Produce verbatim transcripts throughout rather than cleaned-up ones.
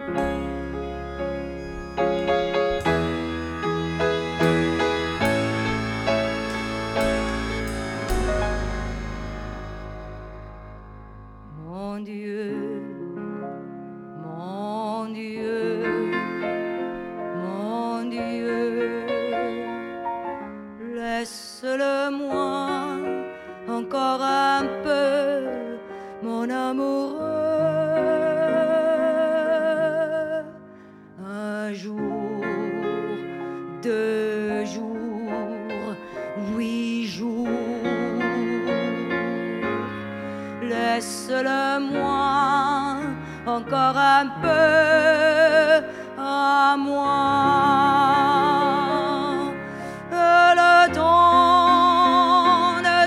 Mon Dieu, mon Dieu, mon Dieu, laisse-le-moi encore un peu, mon amoureux. Un jour, deux jours, huit jours, laisse-le-moi encore un peu à moi. Le temps de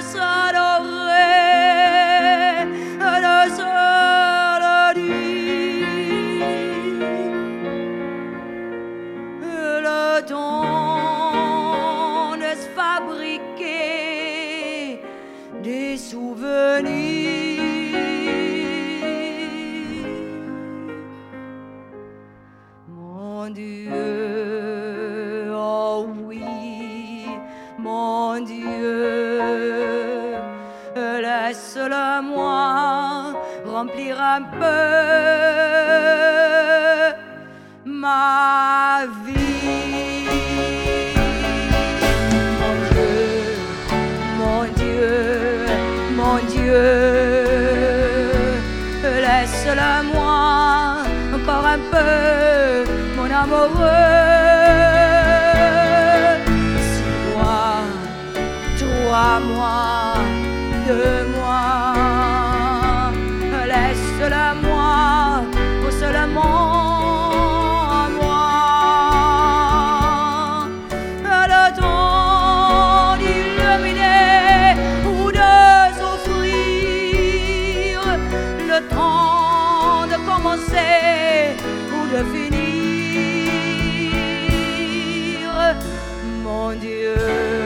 s'adorer, de se le dire, le temps de se fabriquer des souvenirs. Mon Dieu, oh oui, mon Dieu, laisse-le-moi remplir un peu ma vie. Mon Dieu, mon Dieu, laisse-le-moi encore un peu, mon amoureux. Six mois, trois mois, deux mois, laisse-le-moi pour seulement à moi. Le temps d'illuminer ou de s'offrir, le temps de commencer ou de finir. Mon Dieu.